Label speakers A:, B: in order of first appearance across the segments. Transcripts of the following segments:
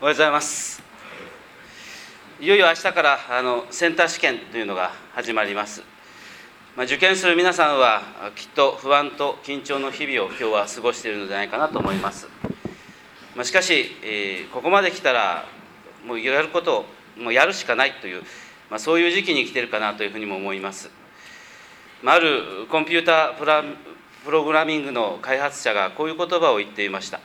A: おはようございます。いよいよ明日からセンター試験というのが始まります。受験する皆さんはきっと不安と緊張の日々を今日は過ごしているのではないかなと思います。しかし、ここまで来たらもうやることをもうやるしかないという、そういう時期に来ているかなというふうにも思います。あるコンピュータープログラミングの開発者がこういう言葉を言っていました。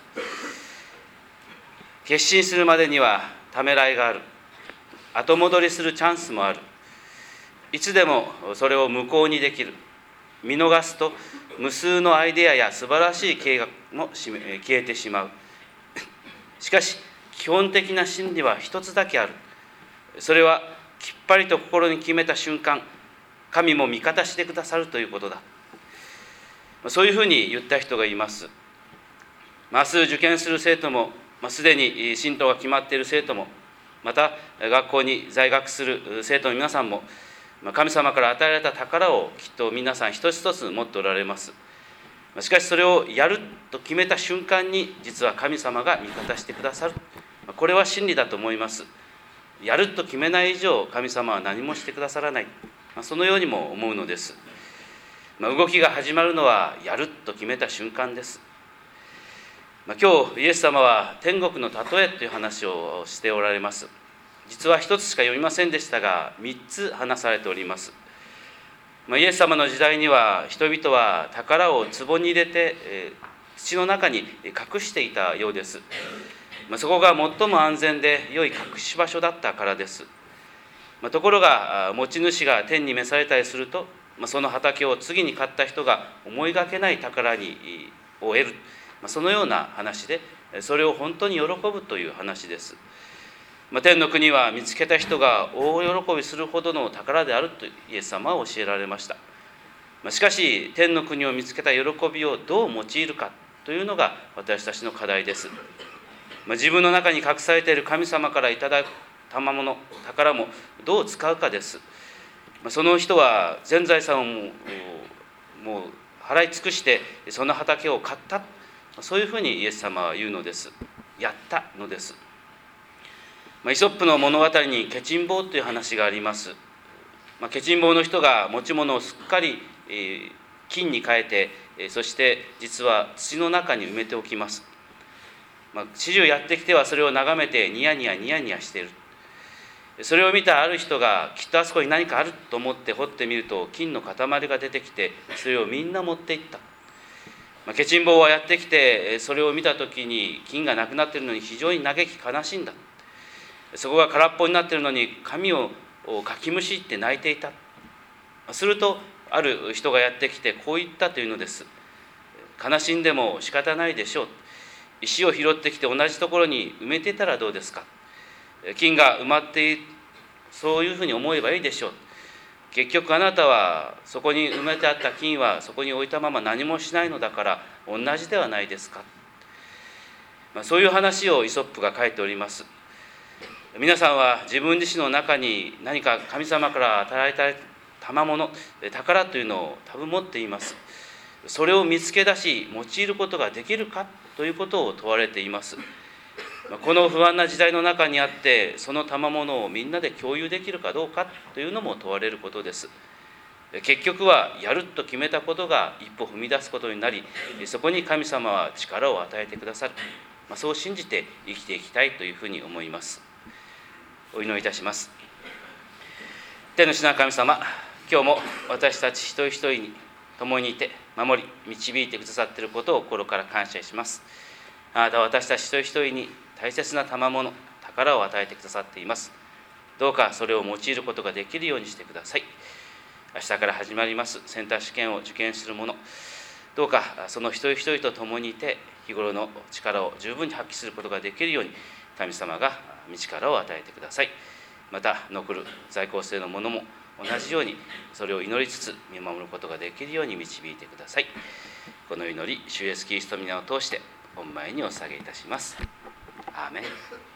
A: 決心するまでにはためらいがある。後戻りするチャンスもある。いつでもそれを無効にできる。見逃すと無数のアイデアや素晴らしい計画も消えてしまう。しかし基本的な真理は一つだけある。それはきっぱりと心に決めた瞬間、神も味方してくださるということだ。そういうふうに言った人がいます。明日受験する生徒も、すでに進路が決まっている生徒も、また学校に在学する生徒の皆さんも、神様から与えられた宝をきっと皆さん一つ一つ持っておられます。しかしそれをやると決めた瞬間に、実は神様が味方してくださる。これは真理だと思います。やると決めない以上、神様は何もしてくださらない。そのようにも思うのです。動きが始まるのはやると決めた瞬間です。今日イエス様は天国の例えという話をしておられます。実は一つしか読みませんでしたが、3つ話されております。イエス様の時代には人々は宝を壺に入れて土の中に隠していたようです。そこが最も安全で良い隠し場所だったからです。ところが持ち主が天に召されたりすると、その畑を次に買った人が思いがけない宝を得る、そのような話で、それを本当に喜ぶという話です。天の国は見つけた人が大喜びするほどの宝であるとイエス様は教えられました。しかし天の国を見つけた喜びをどう用いるかというのが私たちの課題です。自分の中に隠されている神様からいただく賜物、宝もどう使うかです。その人は全財産をもう払い尽くしてその畑を買った、そういうふうにイエス様は言うのです。やったのです。イソップの物語にケチンボウという話があります。ケチンボウの人が持ち物をすっかり金に変えて、そして実は土の中に埋めておきます。始終やってきてはそれを眺めてニヤニヤしている。それを見たある人がきっとあそこに何かあると思って掘ってみると、金の塊が出てきてそれをみんな持っていった。ケチンボウはやってきてそれを見た時に金がなくなっているのに非常に嘆き悲しんだ。そこが空っぽになっているのに神をかきむしって泣いていた。するとある人がやってきてこう言ったというのです。悲しんでも仕方ないでしょう。石を拾ってきて同じところに埋めていたらどうですか。金が埋まっている、そういうふうに思えばいいでしょう。結局あなたはそこに埋めてあった金はそこに置いたまま何もしないのだから同じではないですか。そういう話をイソップが書いております。皆さんは自分自身の中に何か神様から与えられた賜物、宝というのを多分持っています。それを見つけ出し用いることができるかということを問われています。この不安な時代の中にあって、その賜物をみんなで共有できるかどうかというのも問われることです。結局はやると決めたことが一歩踏み出すことになり、そこに神様は力を与えてくださる。そう信じて生きていきたいというふうに思います。お祈りいたします。天の父なる神様、今日も私たち一人一人に共にいて守り導いてくださっていることを心から感謝します。あなたは私たち一人一人に大切な賜物、宝を与えてくださっています。どうかそれを用いることができるようにしてください。明日から始まりますセンター試験を受験する者、どうかその一人一人と共にいて日頃の力を十分に発揮することができるように神様が道力を与えてください。また残る在校生の者も同じようにそれを祈りつつ見守ることができるように導いてください。この祈り、主イエスキリストの皆を通して御前にお捧げいたします。アーメン。